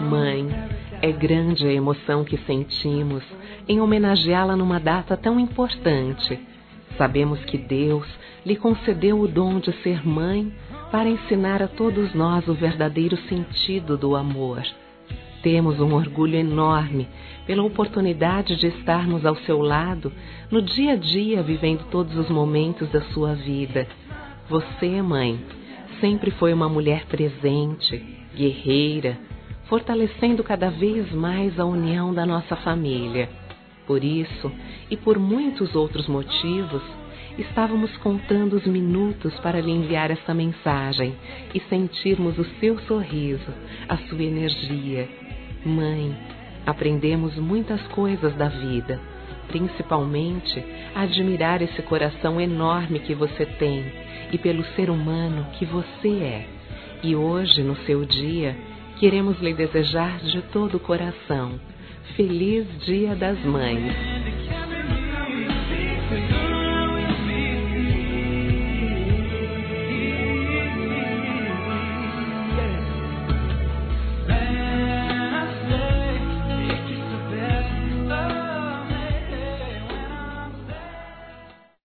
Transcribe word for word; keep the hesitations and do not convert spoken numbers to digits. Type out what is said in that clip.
Mãe, é grande a emoção que sentimos em homenageá-la numa data tão importante. Sabemos que Deus lhe concedeu o dom de ser mãe para ensinar a todos nós o verdadeiro sentido do amor. Temos um orgulho enorme pela oportunidade de estarmos ao seu lado no dia a dia, vivendo todos os momentos da sua vida. Você, mãe, sempre foi uma mulher presente, guerreira, fortalecendo cada vez mais a união da nossa família. Por isso, e por muitos outros motivos, estávamos contando os minutos para lhe enviar essa mensagem e sentirmos o seu sorriso, a sua energia. Mãe, aprendemos muitas coisas da vida, principalmente a admirar esse coração enorme que você tem e pelo ser humano que você é. E hoje, no seu dia, queremos lhe desejar de todo o coração Feliz Dia das Mães.